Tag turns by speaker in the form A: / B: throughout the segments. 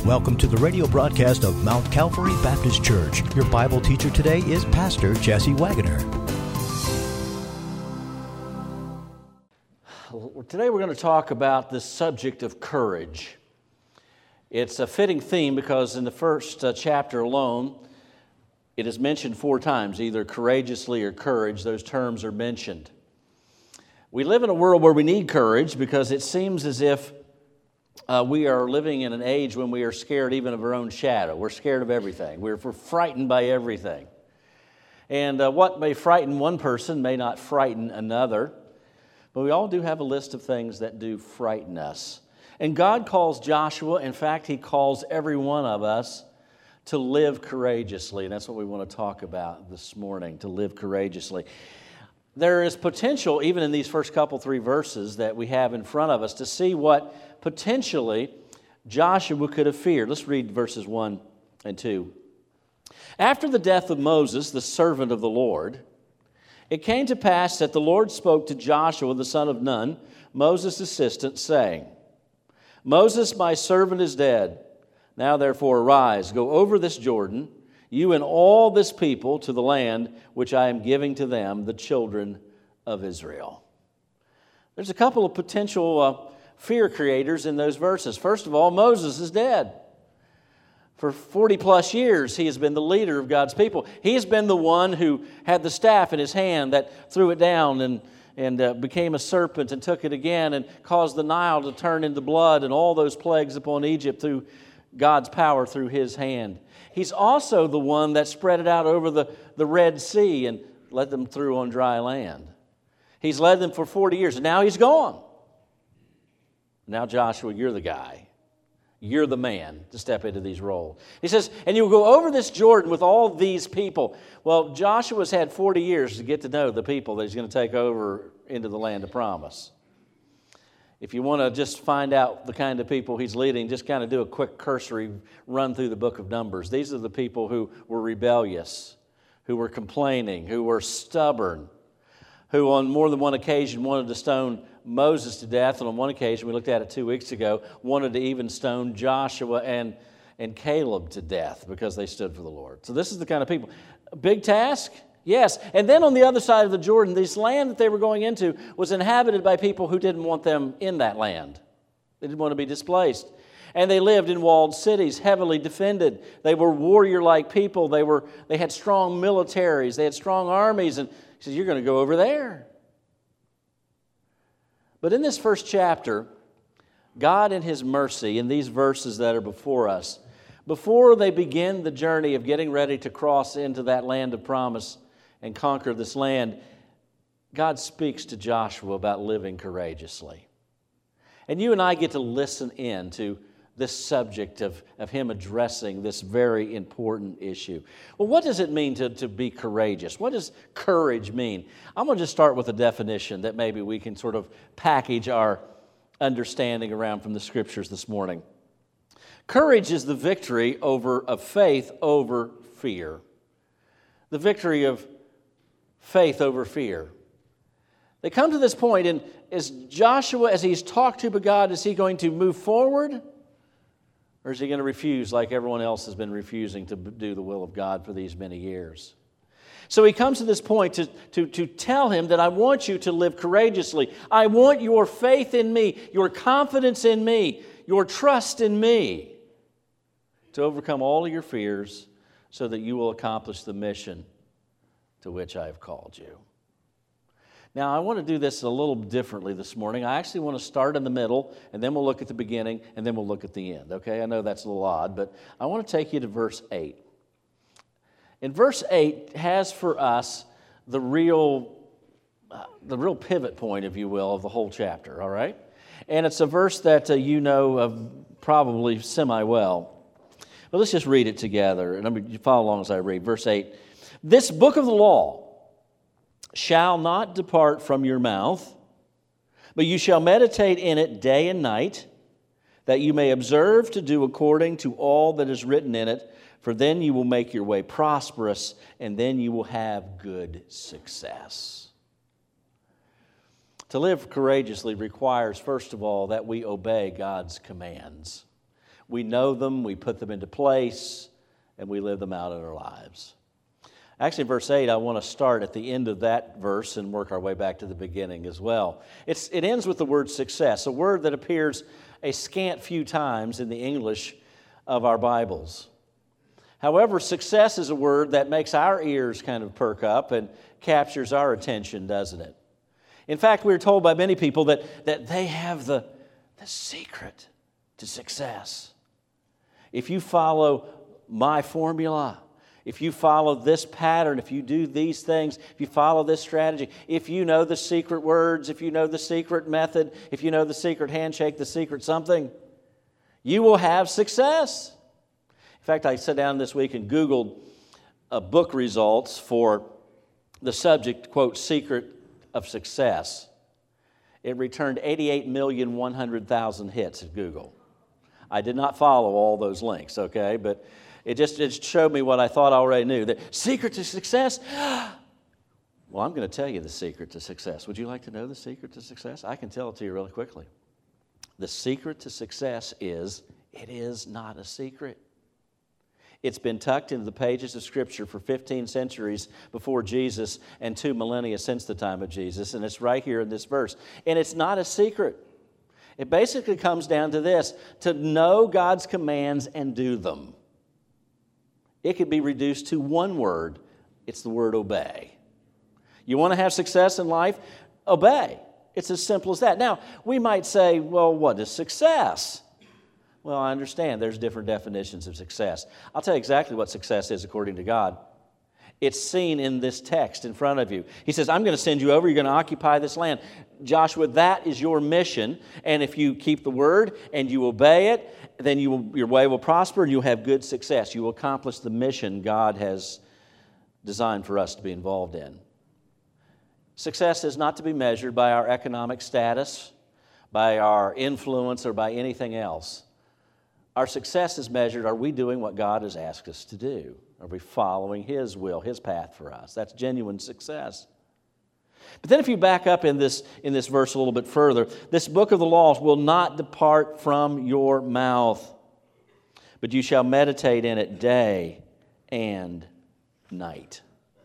A: Welcome to the radio broadcast of Mount Calvary Baptist Church. Your Bible teacher today is Pastor Jesse Wagoner.
B: Today we're going to talk about the subject of courage. It's a fitting theme because in the first chapter alone, it is mentioned 4 times, either courageously or courage. Those terms are mentioned. We live in a world where we need courage because it seems as if we are living in an age when we are scared even of our own shadow. We're scared of everything. We're frightened by everything. And what may frighten one person may not frighten another. But we all do have a list of things that do frighten us. And God calls Joshua, in fact, He calls every one of us to live courageously. And that's what we want to talk about this morning, to live courageously. There is potential, even in these first 3 verses that we have in front of us, to see what potentially Joshua could have feared. Let's read verses 1 and 2. After the death of Moses, the servant of the Lord, it came to pass that the Lord spoke to Joshua, the son of Nun, Moses' assistant, saying, Moses, my servant, is dead. Now therefore arise, go over this Jordan, you and all this people, to the land which I am giving to them, the children of Israel. There's a couple of potential fear creators in those verses. First of all, Moses is dead. For 40 plus years, he has been the leader of God's people. He has been the one who had the staff in his hand that threw it down and became a serpent and took it again and caused the Nile to turn into blood and all those plagues upon Egypt through God's power through his hand. He's also the one that spread it out over the Red Sea and led them through on dry land. He's led them for 40 years, and now he's gone. Now, Joshua, you're the guy. You're the man to step into these roles. He says, and you will go over this Jordan with all these people. Well, Joshua's had 40 years to get to know the people that he's going to take over into the land of promise. If you want to just find out the kind of people he's leading, just kind of do a quick cursory run through the book of Numbers. These are the people who were rebellious, who were complaining, who were stubborn, who on more than one occasion wanted to stone Moses to death, and on one occasion, we looked at it 2 weeks ago, wanted to even stone Joshua and Caleb to death because they stood for the Lord. So this is the kind of people. A big task? Yes. And then on the other side of the Jordan, this land that they were going into was inhabited by people who didn't want them in that land. They didn't want to be displaced. And they lived in walled cities, heavily defended. They were warrior-like people. They had strong militaries. They had strong armies. And he says, you're going to go over there. But in this first chapter, God in His mercy, in these verses that are before us, before they begin the journey of getting ready to cross into that land of promise and conquer this land, God speaks to Joshua about living courageously. And you and I get to listen in to this subject of him addressing this very important issue. Well, what does it mean to be courageous? What does courage mean? I'm going to just start with a definition that maybe we can sort of package our understanding around from the Scriptures this morning. Courage is the victory of faith over fear. The victory of faith over fear. They come to this point, and is Joshua, as he's talked to God, is he going to move forward? Or is he going to refuse like everyone else has been refusing to do the will of God for these many years? So he comes to this point to tell him that I want you to live courageously. I want your faith in me, your confidence in me, your trust in me to overcome all of your fears so that you will accomplish the mission to which I have called you. Now, I want to do this a little differently this morning. I actually want to start in the middle, and then we'll look at the beginning, and then we'll look at the end, okay? I know that's a little odd, but I want to take you to verse 8. And verse 8 has for us the real pivot point, if you will, of the whole chapter, all right? And it's a verse that you know of probably semi-well. But let's just read it together, and you follow along as I read. Verse 8, this book of the law shall not depart from your mouth, but you shall meditate in it day and night, that you may observe to do according to all that is written in it, for then you will make your way prosperous, and then you will have good success. To live courageously requires, first of all, that we obey God's commands. We know them, we put them into place, and we live them out in our lives. Actually, in verse 8, I want to start at the end of that verse and work our way back to the beginning as well. It ends with the word success, a word that appears a scant few times in the English of our Bibles. However, success is a word that makes our ears kind of perk up and captures our attention, doesn't it? In fact, we're told by many people that they have the secret to success. If you follow my formula, if you follow this pattern, if you do these things, if you follow this strategy, if you know the secret words, if you know the secret method, if you know the secret handshake, the secret something, you will have success. In fact, I sat down this week and Googled book results for the subject, quote, secret of success. It returned 88,100,000 hits at Google. I did not follow all those links, okay, but it showed me what I thought I already knew. The secret to success? Well, I'm going to tell you the secret to success. Would you like to know the secret to success? I can tell it to you really quickly. The secret to success is, it is not a secret. It's been tucked into the pages of Scripture for 15 centuries before Jesus and 2 millennia since the time of Jesus, and it's right here in this verse. And it's not a secret. It basically comes down to this: to know God's commands and do them. It could be reduced to one word. It's the word obey. You want to have success in life? Obey. It's as simple as that. Now, we might say, well, what is success? Well, I understand there's different definitions of success. I'll tell you exactly what success is according to God. It's seen in this text in front of you. He says, I'm going to send you over. You're going to occupy this land. Joshua, that is your mission. And if you keep the word and you obey it, then your way will prosper and you'll have good success. You will accomplish the mission God has designed for us to be involved in. Success is not to be measured by our economic status, by our influence, or by anything else. Our success is measured, are we doing what God has asked us to do? Are we following His will, His path for us? That's genuine success. But then if you back up in this verse a little bit further, this book of the law will not depart from your mouth, but you shall meditate in it day and night.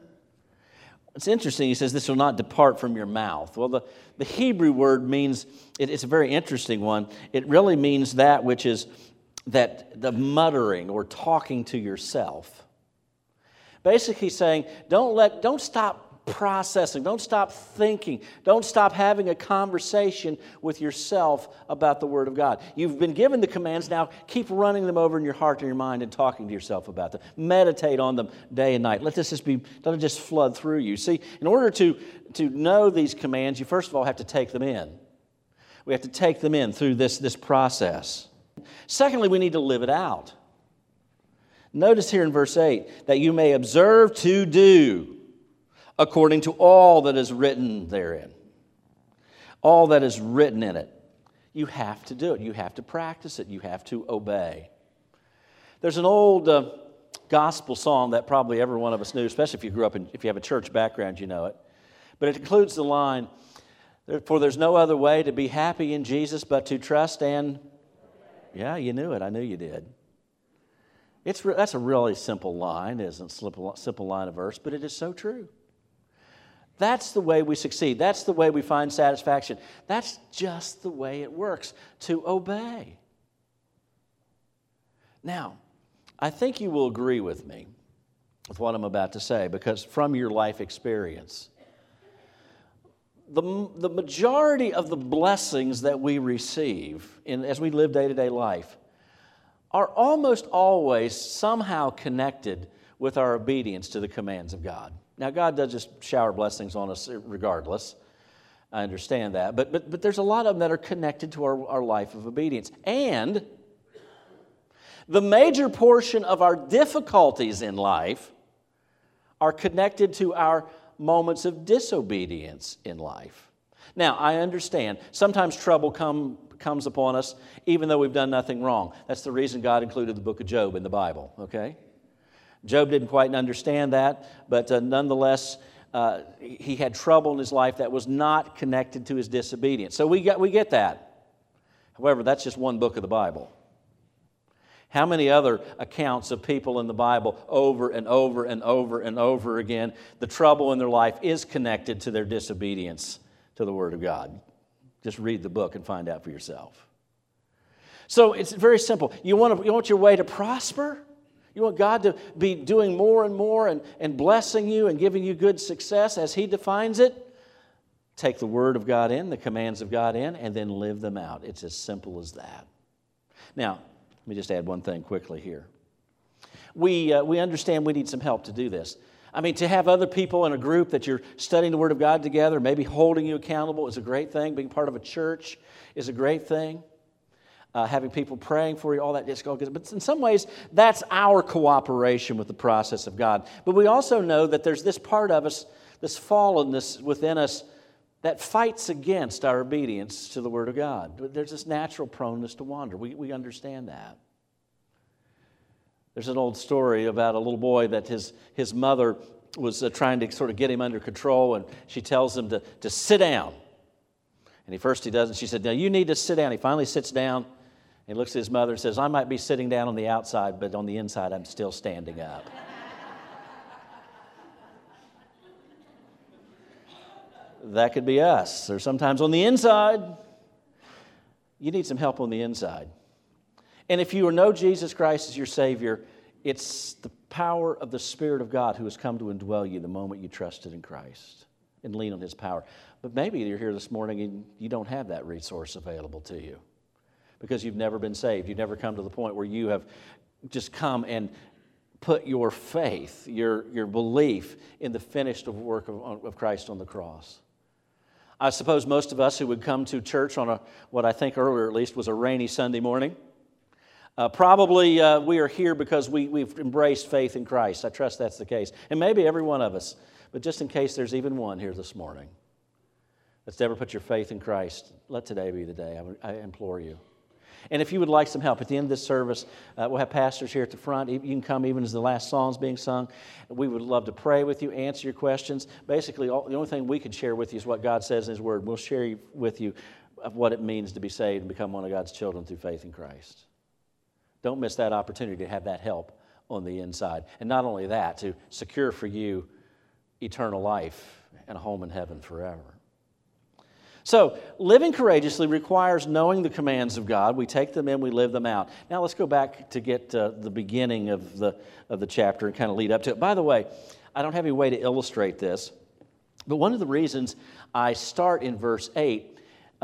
B: It's interesting, he says this will not depart from your mouth. Well, the Hebrew word means, it's a very interesting one. It really means that which is that the muttering or talking to yourself. Basically saying, don't stop processing, don't stop thinking, don't stop having a conversation with yourself about the Word of God. You've been given the commands, now keep running them over in your heart and your mind and talking to yourself about them. Meditate on them day and night. Let it just flood through you. See, in order to know these commands, you first of all have to take them in. We have to take them in through this process. Secondly, we need to live it out. Notice here in verse 8, that you may observe to do according to all that is written therein. All that is written in it. You have to do it. You have to practice it. You have to obey. There's an old gospel song that probably every one of us knew, especially if you grew up if you have a church background, you know it. But it includes the line, for there's no other way to be happy in Jesus but to trust and... Yeah, you knew it. I knew you did. That's a really simple line, isn't it? Simple line of verse, but it is so true. That's the way we succeed. That's the way we find satisfaction. That's just the way it works, to obey. Now, I think you will agree with me with what I'm about to say, because from your life experience, the majority of the blessings that we receive as we live day-to-day life are almost always somehow connected with our obedience to the commands of God. Now, God does just shower blessings on us regardless. I understand that. But there's a lot of them that are connected to our life of obedience. And the major portion of our difficulties in life are connected to our moments of disobedience in life. Now, I understand sometimes trouble comes upon us even though we've done nothing wrong. That's the reason God included the book of Job in the Bible, okay? Job didn't quite understand that, but nonetheless, he had trouble in his life that was not connected to his disobedience. So we get that. However, that's just one book of the Bible. How many other accounts of people in the Bible over and over and over and over again, the trouble in their life is connected to their disobedience to the Word of God? Just read the book and find out for yourself. So it's very simple. You want your way to prosper? You want God to be doing more and more and blessing you and giving you good success as He defines it? Take the Word of God in, the commands of God in, and then live them out. It's as simple as that. Now, let me just add one thing quickly here. We understand we need some help to do this. I mean, to have other people in a group that you're studying the Word of God together, maybe holding you accountable is a great thing. Being part of a church is a great thing. Having people praying for you, all that is good. But in some ways, that's our cooperation with the process of God. But we also know that there's this part of us, this fallenness within us, that fights against our obedience to the Word of God. There's this natural proneness to wander. We understand that. There's an old story about a little boy that his mother was trying to sort of get him under control, and she tells him to sit down. And first he doesn't. She said, "No, you need to sit down." He finally sits down, and he looks at his mother and says, "I might be sitting down on the outside, but on the inside I'm still standing up." That could be us. Or sometimes on the inside, you need some help on the inside. And if you know Jesus Christ as your Savior, it's the power of the Spirit of God who has come to indwell you the moment you trusted in Christ and lean on His power. But maybe you're here this morning and you don't have that resource available to you because you've never been saved. You've never come to the point where you have just come and put your faith, your belief in the finished work of Christ on the cross. I suppose most of us who would come to church on what I think earlier at least was a rainy Sunday morning, probably we are here because we've embraced faith in Christ. I trust that's the case. And maybe every one of us, but just in case there's even one here this morning that's never put your faith in Christ, let today be the day. I implore you. And if you would like some help, at the end of this service, we'll have pastors here at the front. You can come even as the last song's being sung. We would love to pray with you, answer your questions. Basically, the only thing we can share with you is what God says in His Word. We'll share with you of what it means to be saved and become one of God's children through faith in Christ. Don't miss that opportunity to have that help on the inside. And not only that, to secure for you eternal life and a home in heaven forever. So, living courageously requires knowing the commands of God. We take them in, we live them out. Now, let's go back to get the beginning of the chapter and kind of lead up to it. By the way, I don't have any way to illustrate this, but one of the reasons I start in verse 8,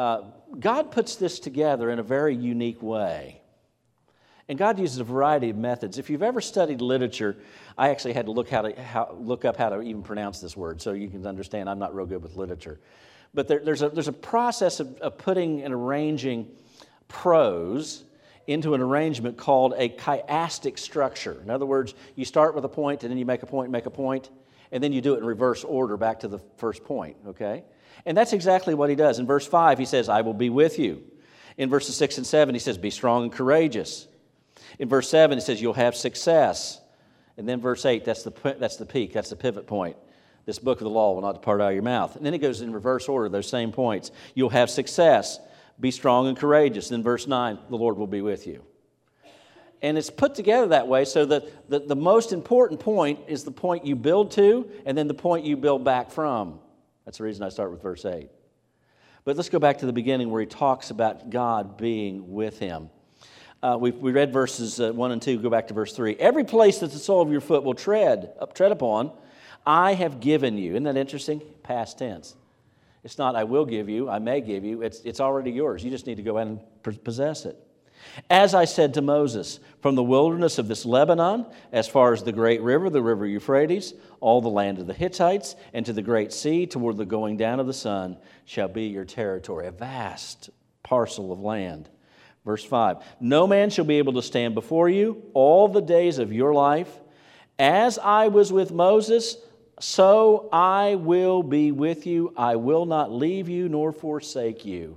B: God puts this together in a very unique way. And God uses a variety of methods. If you've ever studied literature, I actually had to look up how to even pronounce this word, so you can understand I'm not real good with literature. But there's a process of putting and arranging prose into an arrangement called a chiastic structure. In other words, you start with a point, and then you make a point, and then you do it in reverse order back to the first point, okay? And that's exactly what he does. In verse 5, he says, "I will be with you." In verses 6 and 7, he says, "Be strong and courageous." In verse 7, it says, "You'll have success." And then verse 8, that's the peak, that's the pivot point. "This book of the law will not depart out of your mouth." And then it goes in reverse order, those same points. "You'll have success. Be strong and courageous." And then verse 9, "The Lord will be with you." And it's put together that way so that the most important point is the point you build to and then the point you build back from. That's the reason I start with verse 8. But let's go back to the beginning where he talks about God being with him. We read verses 1 and 2. Go back to verse 3. "Every place that the sole of your foot will tread upon, I have given you." Isn't that interesting? Past tense. It's not "I will give you," "I may give you." It's already yours. You just need to go out and possess it. "As I said to Moses, from the wilderness of this Lebanon, as far as the great river, the river Euphrates, all the land of the Hittites, and to the great sea, toward the going down of the sun, shall be your territory." A vast parcel of land. Verse 5, "No man shall be able to stand before you all the days of your life. As I was with Moses, so I will be with you. I will not leave you nor forsake you."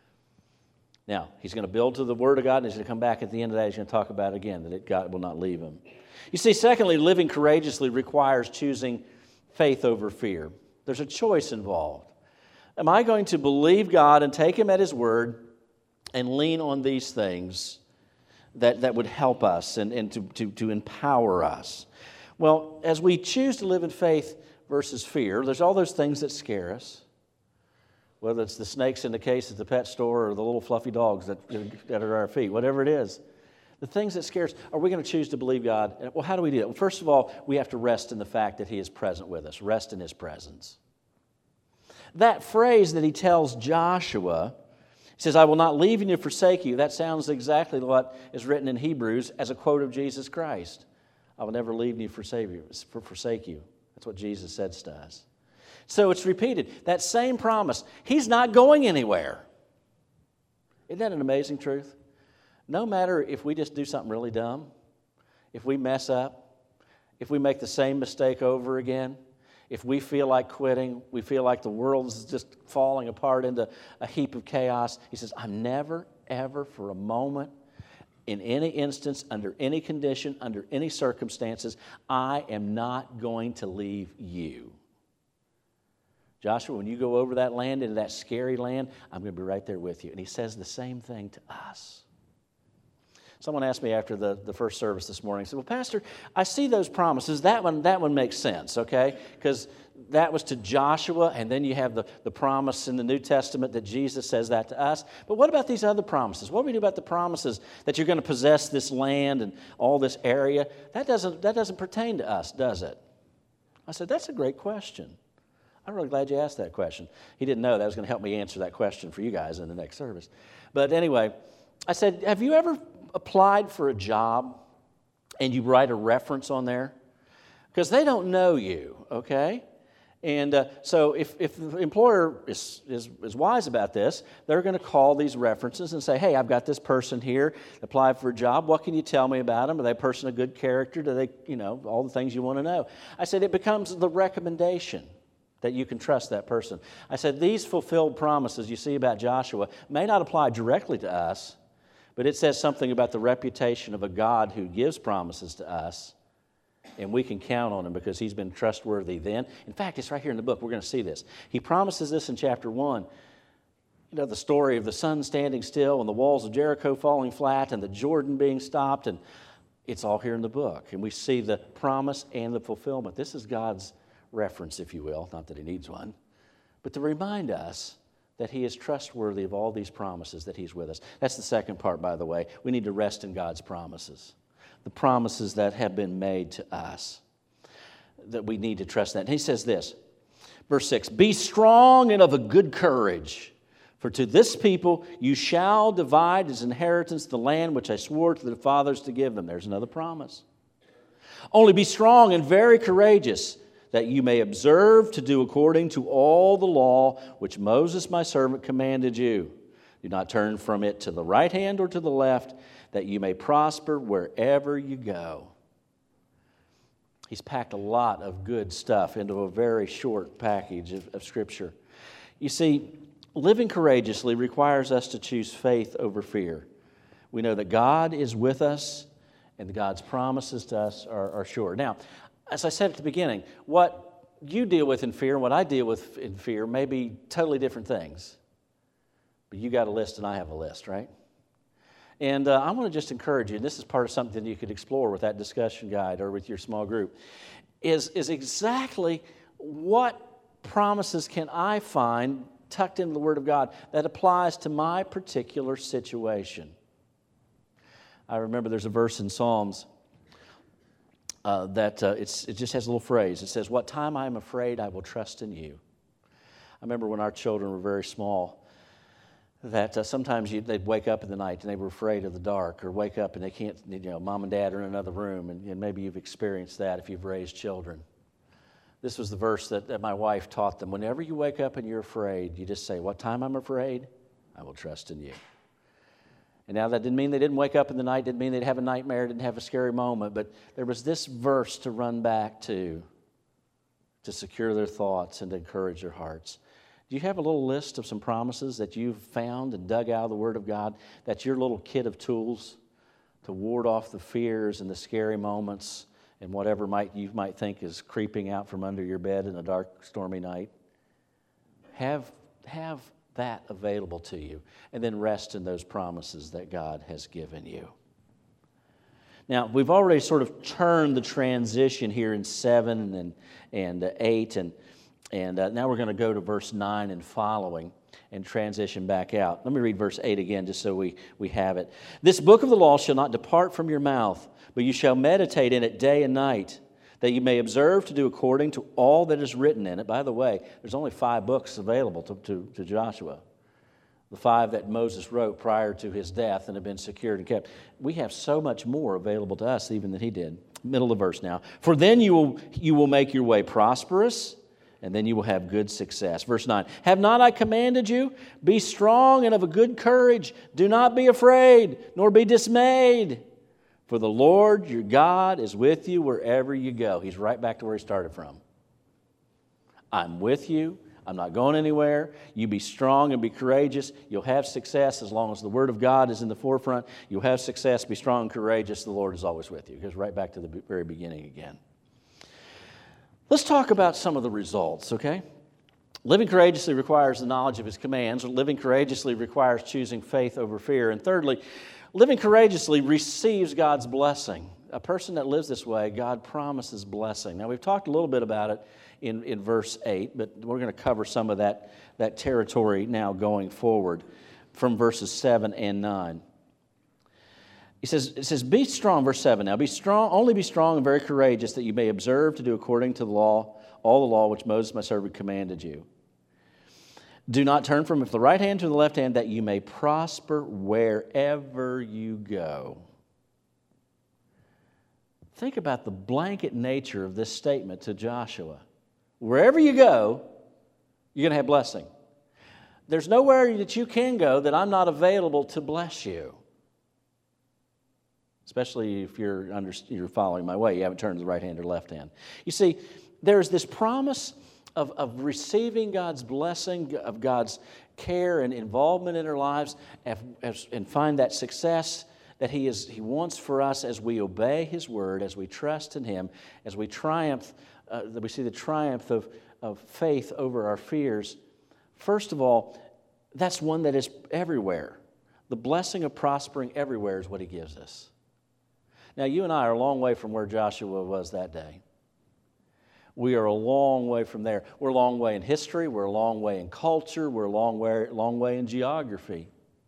B: Now, he's going to build to the Word of God, and he's going to come back at the end of that. He's going to talk about it again, that God will not leave him. You see, secondly, living courageously requires choosing faith over fear. There's a choice involved. Am I going to believe God and take Him at His word and lean on these things that would help us and to empower us. Well, as we choose to live in faith versus fear, there's all those things that scare us, whether it's the snakes in the case at the pet store or the little fluffy dogs that are at our feet, whatever it is. The things that scare us, are we going to choose to believe God? Well, how do we do that? Well, first of all, we have to rest in the fact that He is present with us, rest in His presence. That phrase that He tells Joshua, He says, I will not leave you nor forsake you. That sounds exactly what is written in Hebrews as a quote of Jesus Christ. I will never leave you nor forsake you. That's what Jesus says to us. So it's repeated. That same promise. He's not going anywhere. Isn't that an amazing truth? No matter if we just do something really dumb, if we mess up, if we make the same mistake over again, if we feel like quitting, we feel like the world's just falling apart into a heap of chaos, He says, I'm never, ever for a moment, in any instance, under any condition, under any circumstances, I am not going to leave you. Joshua, when you go over that land, into that scary land, I'm going to be right there with you. And He says the same thing to us. Someone asked me after the first service this morning, said, well, Pastor, I see those promises. That one makes sense, okay? Because that was to Joshua, and then you have the promise in the New Testament that Jesus says that to us. But what about these other promises? What do we do about the promises that you're going to possess this land and all this area? That doesn't pertain to us, does it? I said, that's a great question. I'm really glad you asked that question. He didn't know that was going to help me answer that question for you guys in the next service. But anyway, I said, have you ever applied for a job and you write a reference on there? Because they don't know you, okay? And so if the employer is wise about this, they're going to call these references and say, hey, I've got this person here, applied for a job. What can you tell me about them? Are they a person of good character? Do they, all the things you want to know? I said, it becomes the recommendation that you can trust that person. I said, these fulfilled promises you see about Joshua may not apply directly to us, but it says something about the reputation of a God who gives promises to us, and we can count on Him because He's been trustworthy then. In fact, it's right here in the book. We're going to see this. He promises this in chapter 1. The story of the sun standing still and the walls of Jericho falling flat and the Jordan being stopped, and it's all here in the book. And we see the promise and the fulfillment. This is God's reference, if you will. Not that He needs one, but to remind us that He is trustworthy of all these promises, that He's with us. That's the second part, by the way. We need to rest in God's promises, the promises that have been made to us, that we need to trust that. And He says this, verse 6, be strong and of a good courage, for to this people you shall divide as inheritance the land which I swore to the fathers to give them. There's another promise. Only be strong and very courageous, that you may observe to do according to all the law which Moses my servant commanded you. Do not turn from it to the right hand or to the left, that you may prosper wherever you go. He's packed a lot of good stuff into a very short package of Scripture. You see, living courageously requires us to choose faith over fear. We know that God is with us, and God's promises to us are sure. Now, as I said at the beginning, what you deal with in fear and what I deal with in fear may be totally different things. But you got a list and I have a list, right? And I want to just encourage you, and this is part of something you could explore with that discussion guide or with your small group, is exactly what promises can I find tucked into the Word of God that applies to my particular situation. I remember there's a verse in Psalms it just has a little phrase. It says, what time I am afraid, I will trust in you. I remember when our children were very small, that sometimes they'd wake up in the night and they were afraid of the dark, or wake up and they can't, mom and dad are in another room, and maybe you've experienced that if you've raised children. This was the verse that my wife taught them. Whenever you wake up and you're afraid, you just say, what time I'm afraid, I will trust in you. And now that didn't mean they didn't wake up in the night, didn't mean they'd have a nightmare, didn't have a scary moment, but there was this verse to run back to secure their thoughts and to encourage their hearts. Do you have a little list of some promises that you've found and dug out of the Word of God? That's your little kit of tools to ward off the fears and the scary moments and whatever you might think is creeping out from under your bed in a dark, stormy night? Have that available to you, and then rest in those promises that God has given you. Now, we've already sort of turned the transition here in 7 and 8, and now we're going to go to verse 9 and following and transition back out. Let me read verse 8 again just so we have it. This book of the law shall not depart from your mouth, but you shall meditate in it day and night, that you may observe to do according to all that is written in it. By the way, there's only 5 books available to Joshua. The 5 that Moses wrote prior to his death and have been secured and kept. We have so much more available to us even than he did. Middle of the verse now. For then you will make your way prosperous, and then you will have good success. Verse 9. Have not I commanded you? Be strong and of a good courage. Do not be afraid, nor be dismayed. For the Lord your God is with you wherever you go. He's right back to where he started from. I'm with you. I'm not going anywhere. You be strong and be courageous. You'll have success as long as the Word of God is in the forefront. You'll have success. Be strong and courageous. The Lord is always with you. It goes right back to the very beginning again. Let's talk about some of the results, okay? Living courageously requires the knowledge of His commands. Living courageously requires choosing faith over fear. And thirdly, living courageously receives God's blessing. A person that lives this way, God promises blessing. Now, we've talked a little bit about it in verse 8, but we're going to cover some of that territory now going forward from verses 7 and 9. It says, be strong, verse 7 now, only be strong and very courageous, that you may observe to do according to the law, all the law which Moses my servant commanded you. Do not turn from the right hand to the left hand, that you may prosper wherever you go. Think about the blanket nature of this statement to Joshua. Wherever you go, you're going to have blessing. There's nowhere that you can go that I'm not available to bless you. Especially if you're following my way. You haven't turned to the right hand or left hand. You see, there's this promise of receiving God's blessing, of God's care and involvement in our lives, and find that success that He wants for us as we obey His Word, as we trust in Him, as we triumph, that we see the triumph of faith over our fears. First of all, that's one that is everywhere. The blessing of prospering everywhere is what He gives us. Now, you and I are a long way from where Joshua was that day. We are a long way from there. We're a long way in history. We're a long way in culture. We're a long way in geography.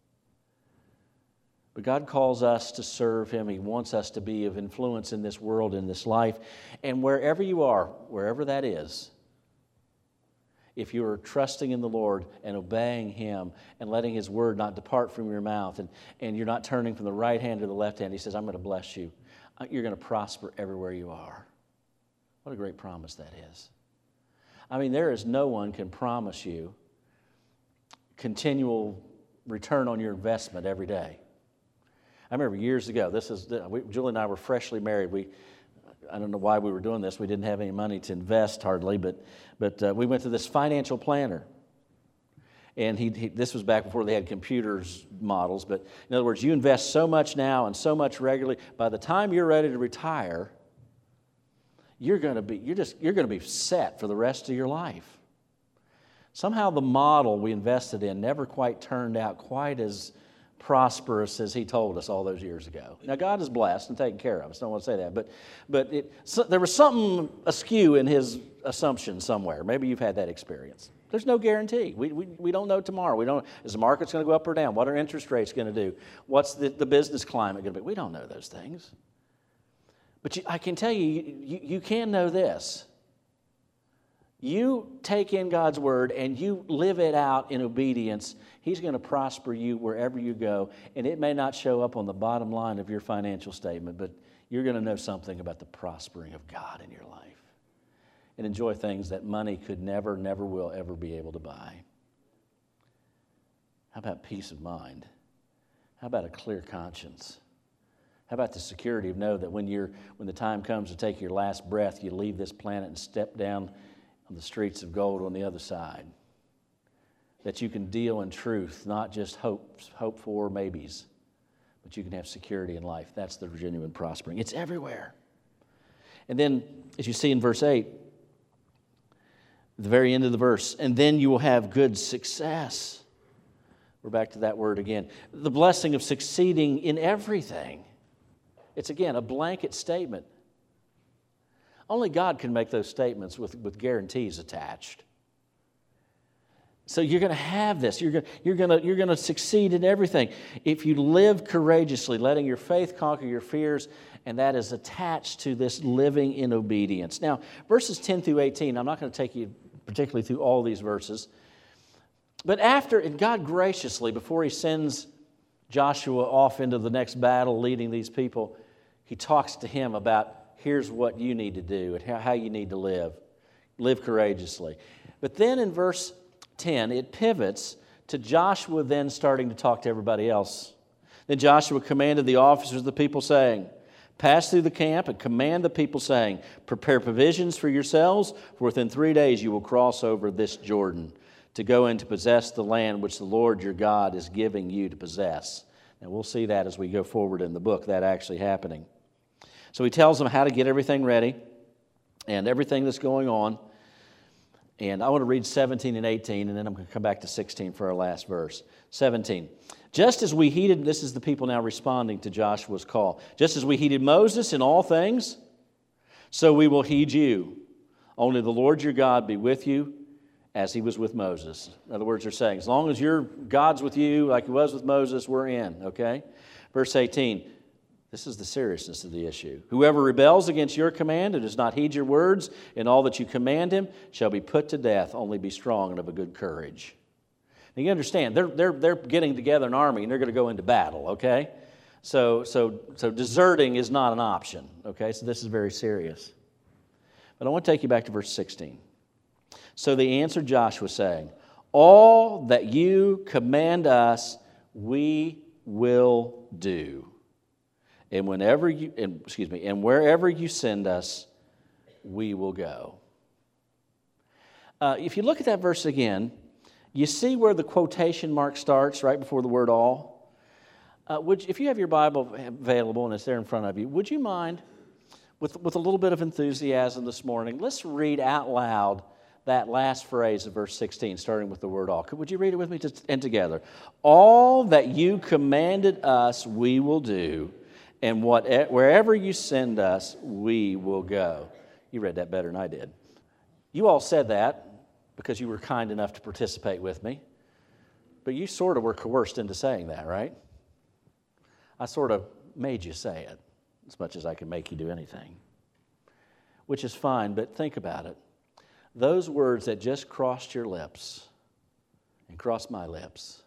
B: But God calls us to serve Him. He wants us to be of influence in this world, in this life. And wherever you are, wherever that is, if you are trusting in the Lord and obeying Him and letting His Word not depart from your mouth, and you're not turning from the right hand to the left hand, He says, I'm going to bless you. You're going to prosper everywhere you are. What a great promise that is. I mean, there is no one can promise you continual return on your investment every day. I remember years ago, Julie and I were freshly married. I don't know why we were doing this. We didn't have any money to invest hardly, but we went to this financial planner. And this was back before they had computers models. But in other words, you invest so much now and so much regularly. By the time you're ready to retire, you're going to be set for the rest of your life. Somehow the model we invested in never quite turned out quite as prosperous as He told us all those years ago. Now, God is blessed and taken care of us. I don't want to say that. But there was something askew in His assumption somewhere. Maybe you've had that experience. There's no guarantee. We don't know tomorrow. Is the market's going to go up or down? What are interest rates going to do? What's the business climate going to be? We don't know those things. But I can tell you can know this. You take in God's Word and you live it out in obedience, He's going to prosper you wherever you go. And it may not show up on the bottom line of your financial statement, but you're going to know something about the prospering of God in your life and enjoy things that money could never will ever be able to buy. How about peace of mind? How about a clear conscience? How about the security of know that when the time comes to take your last breath, you leave this planet and step down on the streets of gold on the other side? That you can deal in truth, not just hope for maybes, but you can have security in life. That's the genuine prospering. It's everywhere. And then, as you see in verse 8, the very end of the verse, and then you will have good success. We're back to that word again. The blessing of succeeding in everything. It's, again, a blanket statement. Only God can make those statements with guarantees attached. So you're going to have this. You're going to succeed in everything if you live courageously, letting your faith conquer your fears, and that is attached to this living in obedience. Now, verses 10 through 18, I'm not going to take you particularly through all these verses, but and God graciously, before He sends Joshua off into the next battle leading these people, He talks to him about, here's what you need to do and how you need to live. Live courageously. But then in verse 10, it pivots to Joshua then starting to talk to everybody else. Then Joshua commanded the officers of the people, saying, pass through the camp and command the people, saying, prepare provisions for yourselves, for within 3 days you will cross over this Jordan to go in to possess the land which the Lord your God is giving you to possess. And we'll see that as we go forward in the book, that actually happening. So he tells them how to get everything ready and everything that's going on. And I want to read 17 and 18, and then I'm going to come back to 16 for our last verse. 17. Just as we heeded, this is the people now responding to Joshua's call. Just as we heeded Moses in all things, so we will heed you. Only the Lord your God be with you as He was with Moses. In other words, they're saying, as long as your God's with you like He was with Moses, we're in, okay? Verse 18. This is the seriousness of the issue. Whoever rebels against your command and does not heed your words in all that you command him shall be put to death. Only be strong and of a good courage. Now you understand, they're getting together an army and they're going to go into battle, okay? So deserting is not an option, okay? So this is very serious. But I want to take you back to verse 16. So they answered Joshua, saying, all that you command us, we will do. And wherever you send us, we will go. If you look at that verse again, you see where the quotation mark starts right before the word all. If you have your Bible available and it's there in front of you, would you mind, with a little bit of enthusiasm this morning, let's read out loud that last phrase of verse 16, starting with the word all. Would you read it with me and together? All that you commanded us, we will do. And wherever you send us, we will go. You read that better than I did. You all said that because you were kind enough to participate with me. But you sort of were coerced into saying that, right? I sort of made you say it as much as I can make you do anything. Which is fine, but think about it. Those words that just crossed your lips and crossed my lips,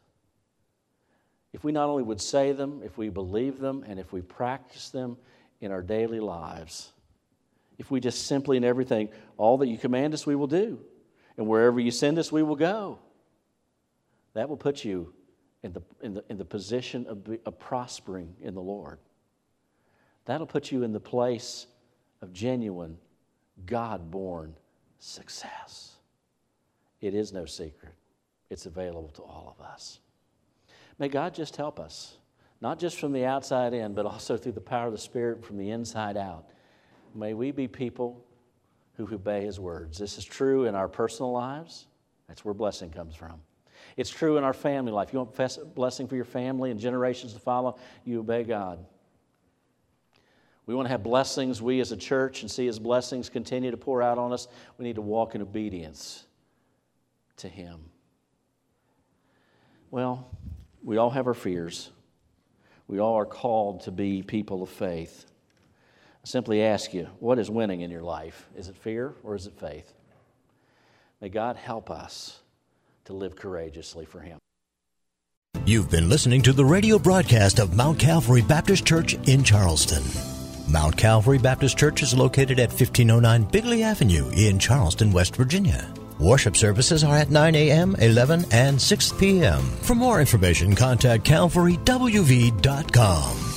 B: if we not only would say them, if we believe them, and if we practice them in our daily lives, if we just simply in everything, all that you command us, we will do. And wherever you send us, we will go. That will put you in the position of prospering in the Lord. That'll put you in the place of genuine, God-born success. It is no secret. It's available to all of us. May God just help us, not just from the outside in, but also through the power of the Spirit from the inside out. May we be people who obey His words. This is true in our personal lives. That's where blessing comes from. It's true in our family life. You want blessing for your family and generations to follow, you obey God. We want to have blessings, we as a church, and see His blessings continue to pour out on us. We need to walk in obedience to Him. Well, we all have our fears. We all are called to be people of faith. I simply ask you, what is winning in your life? Is it fear or is it faith? May God help us to live courageously for Him.
A: You've been listening to the radio broadcast of Mount Calvary Baptist Church in Charleston. Mount Calvary Baptist Church is located at 1509 Bigley Avenue in Charleston, West Virginia. Worship services are at 9 a.m., 11, and 6 p.m. For more information, contact calvarywv.com.